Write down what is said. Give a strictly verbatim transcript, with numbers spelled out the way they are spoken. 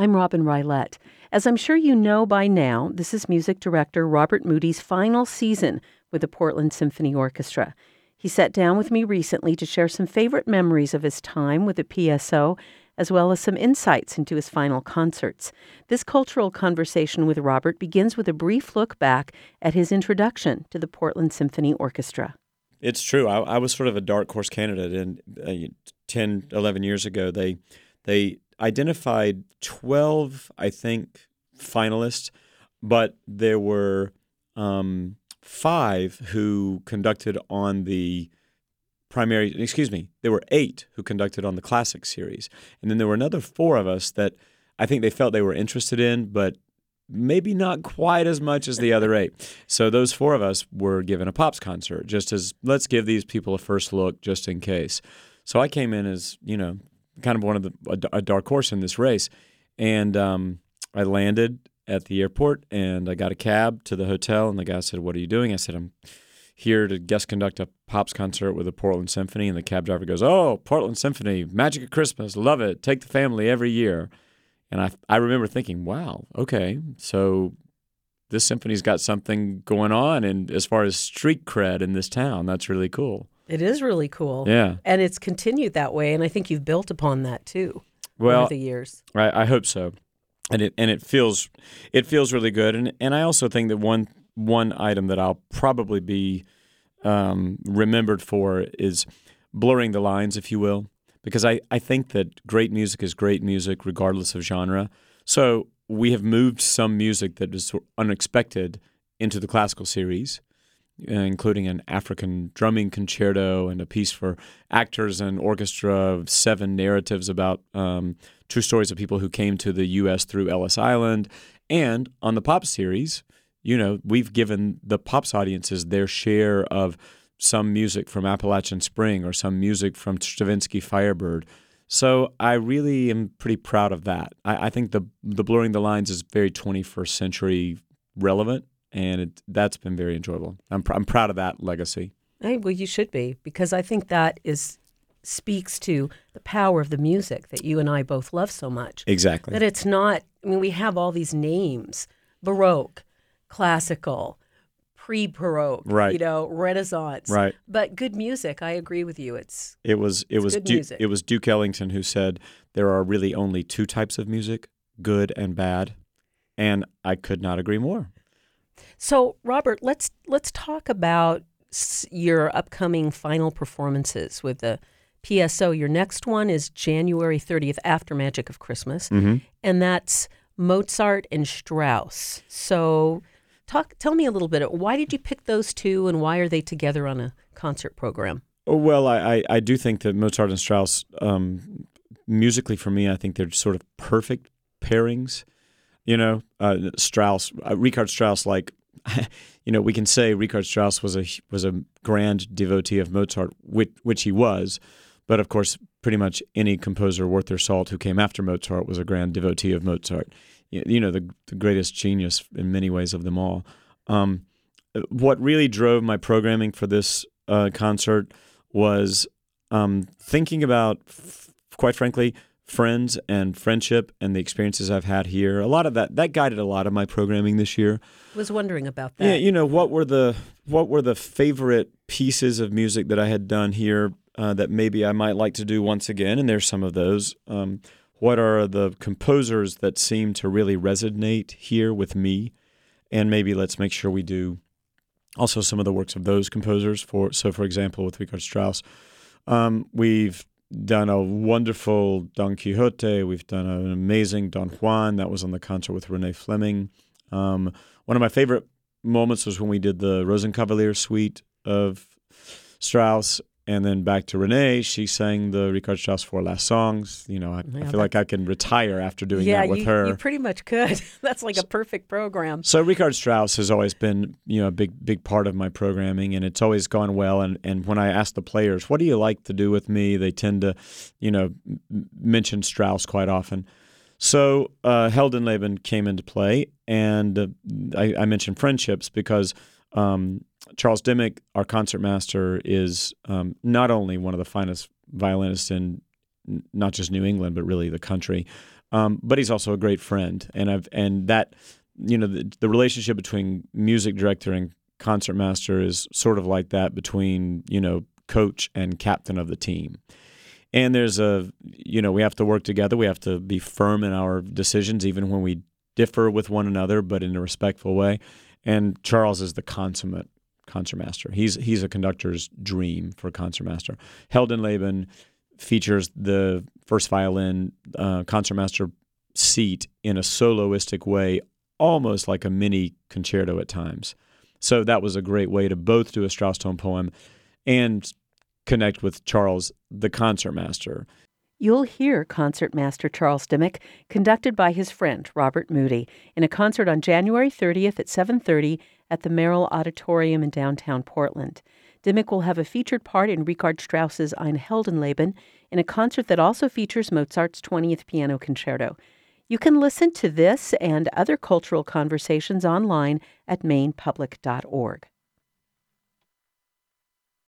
I'm Robin Rylett. As I'm sure you know by now, this is music director Robert Moody's final season with the Portland Symphony Orchestra. He sat down with me recently to share some favorite memories of his time with the P S O, as well as some insights into his final concerts. This cultural conversation with Robert begins with a brief look back at his introduction to the Portland Symphony Orchestra. It's true. I, I was sort of a dark horse candidate, and uh, ten, eleven years ago, they they identified twelve, I think, finalists, but there were um, five who conducted on the primary, excuse me, there were eight who conducted on the classic series. And then there were another four of us that I think they felt they were interested in, but maybe not quite as much as the other eight. So those four of us were given a Pops concert, just as let's give these people a first look just in case. So I came in as, you know, kind of one of the, a, a dark horse in this race. And um, I landed at the airport and I got a cab to the hotel, and the guy said, "What are you doing?" I said, "I'm here to guest conduct a Pops concert with the Portland Symphony." And the cab driver goes, "Oh, Portland Symphony, Magic at Christmas, love it. Take the family every year." And I I remember thinking, wow, okay, so this symphony's got something going on, and as far as street cred in this town, that's really cool. It is really cool. Yeah. And it's continued that way, and I think you've built upon that too well, over the years. I, I hope so. And it and it feels it feels really good. And and I also think that one one item that I'll probably be um, remembered for is blurring the lines, if you will. Because I, I think that great music is great music regardless of genre. So we have moved some music that is unexpected into the classical series, uh, including an African drumming concerto and a piece for actors and orchestra of seven narratives about um, true stories of people who came to the U S through Ellis Island. And on the Pops series, you know, we've given the Pops audiences their share of some music from Appalachian Spring or some music from Stravinsky Firebird. So I really am pretty proud of that. I, I think the the blurring the lines is very twenty-first century relevant, and it, that's been very enjoyable. I'm pr- I'm proud of that legacy. Hey, well, you should be, because I think that is speaks to the power of the music that you and I both love so much. Exactly. That it's not, I mean, we have all these names, Baroque, classical, pre-Baroque, right. you know, Renaissance. Right. But good music, I agree with you. It's it was it it's was good du- music. It was Duke Ellington who said there are really only two types of music, good and bad, and I could not agree more. So, Robert, let's let's talk about your upcoming final performances with the P S O. Your next one is January thirtieth, after Magic of Christmas, mm-hmm. and that's Mozart and Strauss. So Talk, tell me a little bit. Why did you pick those two, and why are they together on a concert program? Oh, well, I, I, I do think that Mozart and Strauss, um, musically for me, I think they're sort of perfect pairings. You know, uh, Strauss, uh, Richard Strauss, like, you know, we can say Richard Strauss was a was a grand devotee of Mozart, which, which he was, but of course, pretty much any composer worth their salt who came after Mozart was a grand devotee of Mozart. You know, the, the greatest genius in many ways of them all. Um, what really drove my programming for this uh, concert was um, thinking about, f- quite frankly, friends and friendship and the experiences I've had here. A lot of that that guided a lot of my programming this year. I was wondering about that. Yeah, you know, what were the what were the favorite pieces of music that I had done here uh, that maybe I might like to do once again? And there's some of those. Um, What are the composers that seem to really resonate here with me? And maybe let's make sure we do also some of the works of those composers. For So, for example, with Richard Strauss, um, we've done a wonderful Don Quixote. We've done an amazing Don Juan. That was on the concert with Renee Fleming. Um, one of my favorite moments was when we did the Rosenkavalier suite of Strauss. And then back to Renee, she sang the Richard Strauss four last songs. You know, I, Yeah, I feel like I can retire after doing yeah, that with you, her. you pretty much could. That's like a perfect program. So Richard Strauss has always been, you know, a big, big part of my programming, and it's always gone well. And, and when I ask the players, what do you like to do with me? They tend to, you know, m- mention Strauss quite often. So uh, Heldenleben came into play, and uh, I, I mentioned friendships because um, Charles Dimmick, our concertmaster, is um, not only one of the finest violinists in n- not just New England, but really the country. Um, but he's also a great friend, and I've and that you know the, the relationship between music director and concertmaster is sort of like that between you know coach and captain of the team. And there's a you know we have to work together. We have to be firm in our decisions, even when we differ with one another, but in a respectful way. And Charles is the consummate concertmaster. He's he's a conductor's dream for a concertmaster. Heldenleben features the first violin uh, concertmaster seat in a soloistic way, almost like a mini concerto at times. So that was a great way to both do a Strauss tone poem and connect with Charles, the concertmaster. You'll hear Concertmaster Charles Dimmock, conducted by his friend Robert Moody, in a concert on January thirtieth at seven thirty at the Merrill Auditorium in downtown Portland. Dimmock will have a featured part in Richard Strauss's Ein Heldenleben in a concert that also features Mozart's twentieth Piano Concerto. You can listen to this and other cultural conversations online at maine public dot org.